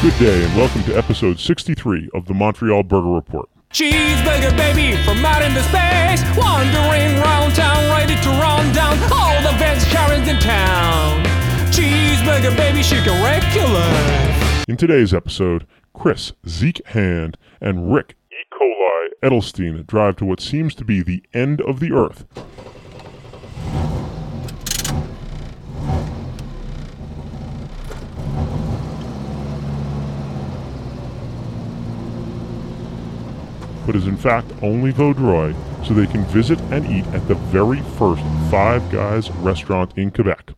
Good day and welcome to episode 63 of the Montreal Burger Report. Cheeseburger baby from out into space, wandering round town, ready to run down all the Vince Karens in town. Cheeseburger baby, shaking regular. In today's episode, Chris Zeke Hand and Rick E. coli Edelstein drive to what seems to be the end of the earth. But is in fact only Vaudreuil, so they can visit and eat at the very first Five Guys restaurant in Quebec.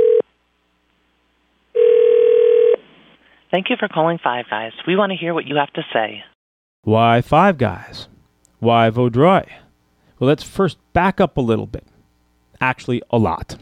Thank you for calling Five Guys. We want to hear what you have to say. Why Five Guys? Why Vaudreuil? Well, let's first back up a little bit. Actually, a lot.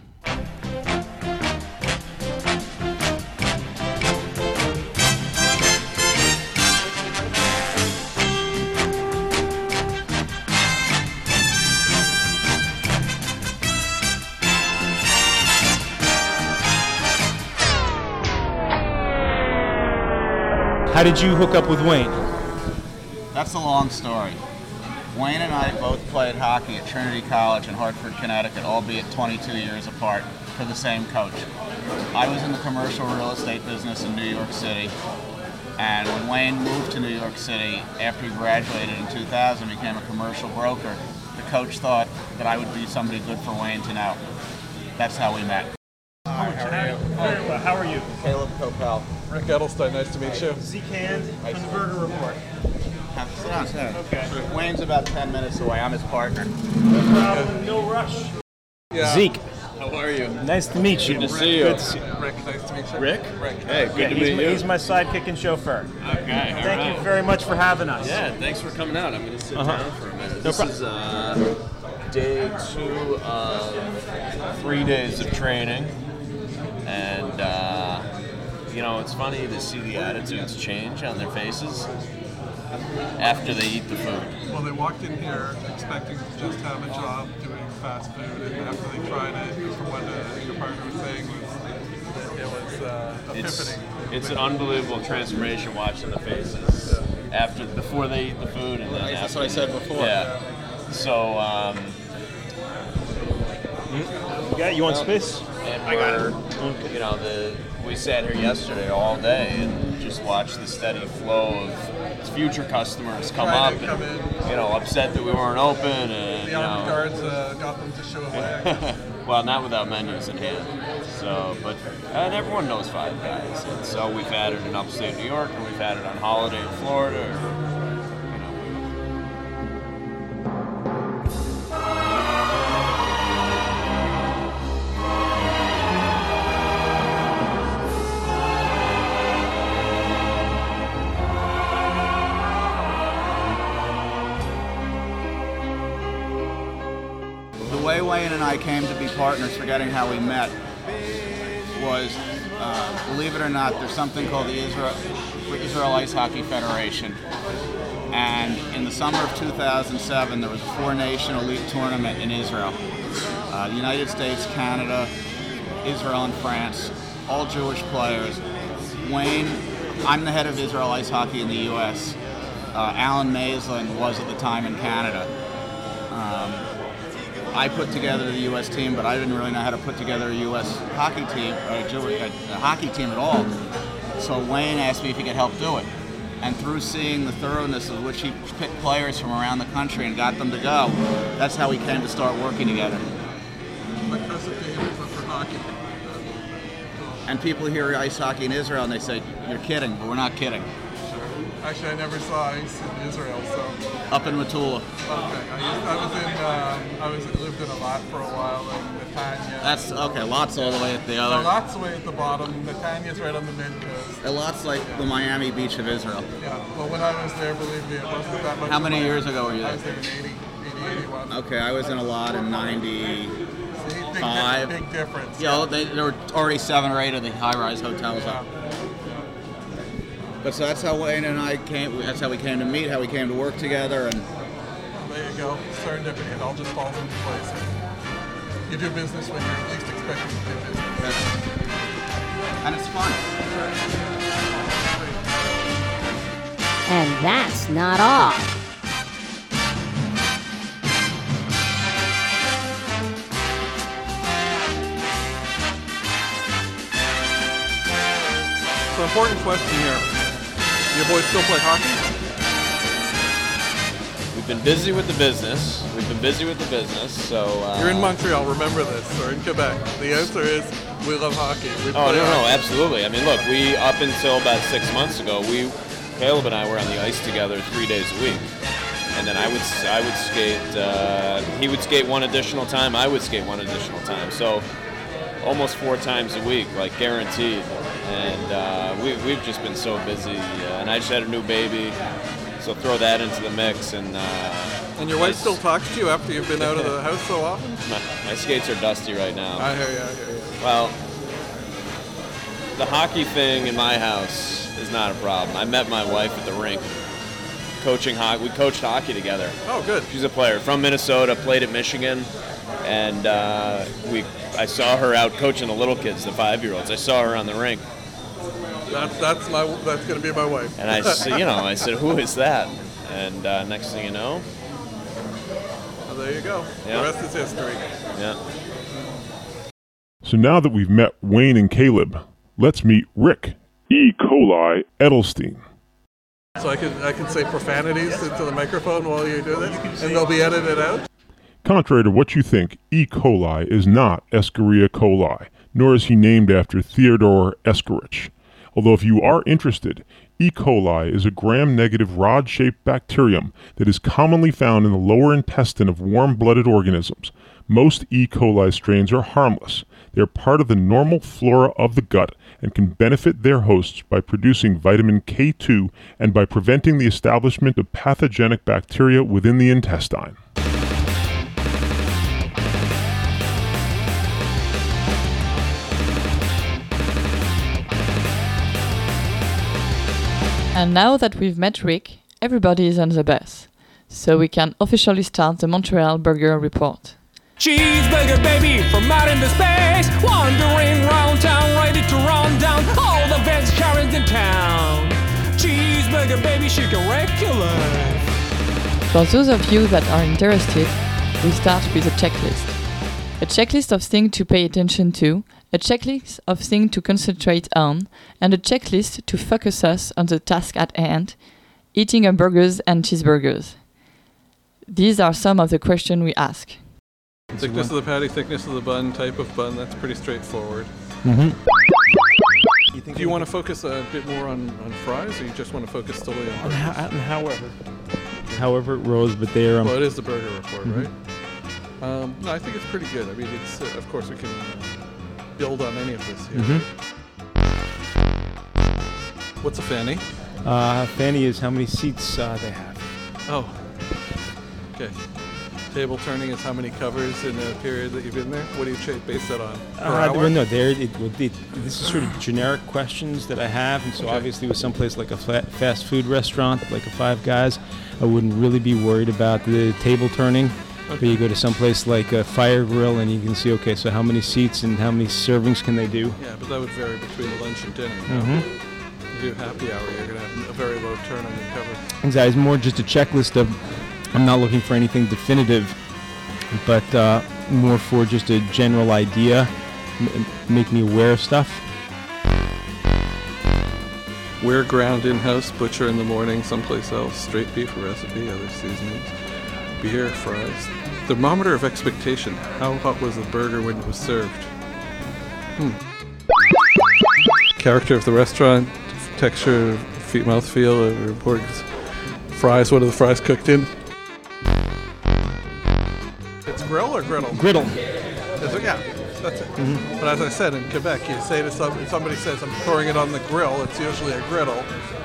How did you hook up with Wayne? That's a long story. Wayne and I both played hockey at Trinity College in Hartford, Connecticut, albeit 22 years apart, for the same coach. I was in the commercial real estate business in New York City, and when Wayne moved to New York City after he graduated in 2000 and became a commercial broker, the coach thought that I would be somebody good for Wayne to know. That's how we met. How are you? Caleb Coppell. Rick Edelstein, nice to meet you. Zeke Hand from the Burger Report. Sit down, sit down. Okay. Wayne's about 10 minutes away. I'm his partner. No problem, no rush. Yeah. Zeke, How are you? nice to meet you. Good to see you. Good to see you. Rick, nice to meet you. Rick? Rick. Hey, good to meet you. He's my sidekick and chauffeur. Okay, Thank you very much for having us. Yeah, thanks for coming out. I'm going to sit down for a minute. No This problem. is day 2 of 3 days of training. And, it's funny to see the attitudes change on their faces after they eat the food. Well, they walked in here expecting to just have a job doing fast food, and after they tried it, from what your partner was saying, it was epiphany. It's an unbelievable transformation watching the faces before they eat the food and then That's after. what I said before. Yeah. So, You want space? and we sat here yesterday all day and just watched the steady flow of future customers come Trying up to come and, upset that we weren't open and, The armed guards got them to show away. well, not without menus in hand. So, but everyone knows Five Guys. And so we've had it in upstate New York and we've had it on holiday in Florida. The way Wayne and I came to be partners, forgetting how we met, was, believe it or not, there's something called the Israel Ice Hockey Federation. And in the summer of 2007, there was a 4-nation elite tournament in Israel. The United States, Canada, Israel, and France, all Jewish players. Wayne, I'm the head of Israel Ice Hockey in the U.S. Alan Maislin was at the time in Canada. I put together the U.S. team, but I didn't really know how to put together a U.S. hockey team, or a hockey team at all. So Wayne asked me if he could help do it. And through seeing the thoroughness with which he picked players from around the country and got them to go, that's how we came to start working together. Impressive to him, but for hockey. And people hear ice hockey in Israel and they say, "You're kidding," but we're not kidding. Actually, I never saw ice in Israel, so. Up in Metula. Okay, I lived in a lot for a while in Netanya. That's okay. Lot's all the way at the A other. lot's way at the bottom. Netanya's right on the mid coast. A lot's like the Miami Beach of Israel. Yeah. Well, when I was there, believe me, it wasn't that much. How many years ago were you I there? was there in 81. Okay, I was in a lot in '90. See, big difference. Yeah, there were already 7 or 8 of the high-rise hotels up. But so that's how Wayne and I came. That's how we came to meet. How we came to work together. And There you go. Serendipity. It all just falls into place. You do business when you're least expecting to do business. and it's fun. And that's not all. So, important question here. Your boys still play hockey? We've been busy with the business. So You're in Montreal, remember this, or in Quebec. The answer is we love hockey. We Oh, play no, hockey. absolutely. I mean, look, we, up until about 6 months ago, Caleb and I were on the ice together 3 days a week. And then I would skate, he would skate one additional time, I would skate one additional time. So almost 4 times a week, like guaranteed. And we've just been so busy. And I just had a new baby, so throw that into the mix. And your wife still talks to you after you've been out of the house so often? My skates are dusty right now. I hear you. Well, the hockey thing in my house is not a problem. I met my wife at the rink coaching hockey. We coached hockey together. Oh, good. She's a player from Minnesota, played at Michigan, and I saw her out coaching the little kids, the 5-year-olds. I saw her on the rink. That's going to be my wife. And I said, who is that? And next thing you know, well, there you go. Yeah. The rest is history. yeah. So now that we've met Wayne and Caleb, let's meet Rick E. coli Edelstein. So I can say profanities into the microphone while you do this, and they'll be edited out? Contrary to what you think, E. coli is not Escherichia coli, nor is he named after Theodore Escherich. Although if you are interested, E. coli is a gram-negative rod-shaped bacterium that is commonly found in the lower intestine of warm-blooded organisms. Most E. coli strains are harmless. They are part of the normal flora of the gut and can benefit their hosts by producing vitamin K2 and by preventing the establishment of pathogenic bacteria within the intestine. And now that we've met Rick, everybody is on the bus. So we can officially start the Montreal Burger Report. Cheeseburger baby from out into space, wandering round town, ready to run down all the Vince Karens in town. Cheeseburger baby, chicken regular. For those of you that are interested, we start with a checklist. A checklist of things to pay attention to, a checklist of things to concentrate on, and a checklist to focus us on the task at hand, eating hamburgers and cheeseburgers. These are some of the questions we ask. Thickness of the patty, thickness of the bun, type of bun, that's pretty straightforward. Mm-hmm. Do you want to focus a bit more on fries, or you just want to focus solely on burgers? However it rose, but they are... Well, it is the burger report, right? No, I think it's pretty good. I mean, it's of course we can build on any of this here. What's a fanny? Fanny is how many seats they have. Oh, okay. Table turning is how many covers in a period that you've been there? What do you base that on? Per hour? Well, no, this is sort of generic questions that I have, and so obviously with someplace like a fast food restaurant, like a Five Guys, I wouldn't really be worried about the table turning. Okay. But you go to someplace like a Fire Grill, and you can see, okay, so how many seats and how many servings can they do? Yeah, but that would vary between lunch and dinner. You do happy hour, you're going to have a very low turn on your cover. Exactly, it's more just a checklist of, I'm not looking for anything definitive, but more for just a general idea, make me aware of stuff. Where ground in-house, butcher in the morning, someplace else, straight beef recipe, other seasonings, beer, fries. Thermometer of expectation, how hot was the burger when it was served? Character of the restaurant, texture, mouthfeel, reports. Fries, what are the fries cooked in? It's grill or griddle? Griddle. Is it? Yeah, that's it. But as I said, in Quebec, you say to somebody says, I'm throwing it on the grill, it's usually a griddle.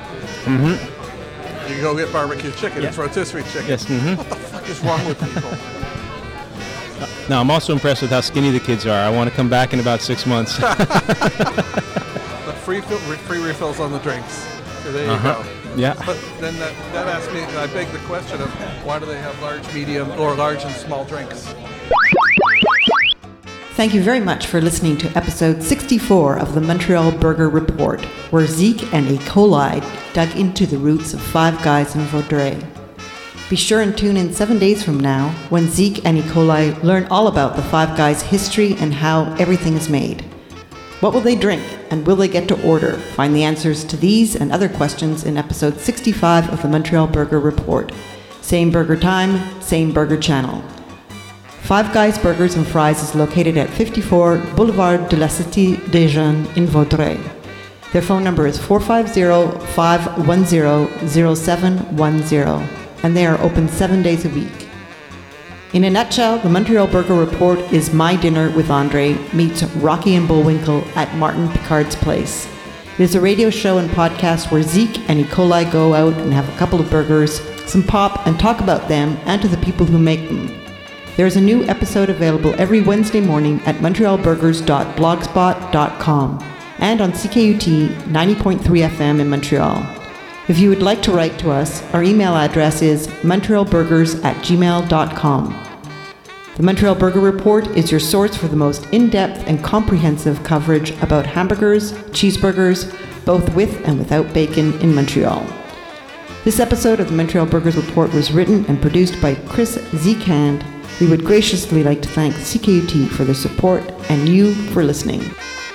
You go get barbecue chicken, it's rotisserie chicken. Yes. What the fuck is wrong with people? No, I'm also impressed with how skinny the kids are. I want to come back in about 6 months. The free refills on the drinks. So there you go. Yeah. But then that asks me, I beg the question of why do they have large, medium, or large and small drinks? Thank you very much for listening to episode 64 of the Montreal Burger Report, where Zeke and E. coli dug into the roots of Five Guys in Vaudreuil. Be sure and tune in 7 days from now when Zeke and E. coli learn all about the Five Guys' history and how everything is made. What will they drink, and will they get to order? Find the answers to these and other questions in episode 65 of the Montreal Burger Report. Same burger time, same burger channel. Five Guys Burgers and Fries is located at 54 Boulevard de la Cité des Jeunes in Vaudreuil. Their phone number is 450-510-0710, and they are open 7 days a week. In a nutshell, the Montreal Burger Report is My Dinner with Andre meets Rocky and Bullwinkle at Martin Picard's place. It is a radio show and podcast where Zeke and E. coli go out and have a couple of burgers, some pop, and talk about them and to the people who make them. There is a new episode available every Wednesday morning at montrealburgers.blogspot.com and on CKUT 90.3 FM in Montreal. If you would like to write to us, our email address is montrealburgers@gmail.com. The Montreal Burger Report is your source for the most in-depth and comprehensive coverage about hamburgers, cheeseburgers, both with and without bacon in Montreal. This episode of the Montreal Burgers Report was written and produced by Chris Zekand. We would graciously like to thank CKUT for their support and you for listening.